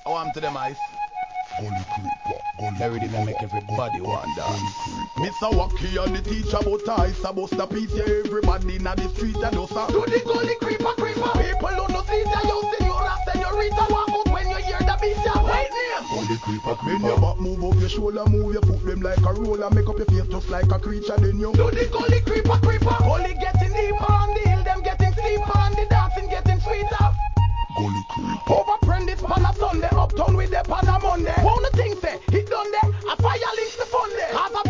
Oh, I'm to them ice. Every day I make everybody want dance. Mr. Wacky and the teacher but ice a bust a piece. Yeah, everybody in the street and just a do the gully creeper creeper. People who no see ya, you senora, senorita, walk out when you hear the beat. Ya white name. Gully creeper creeper. Bend your back, move up your shoulder, move your foot them like a roller, make up your face just like a creature. Then you do the gully creeper creeper. Gully getting deeper and deeper.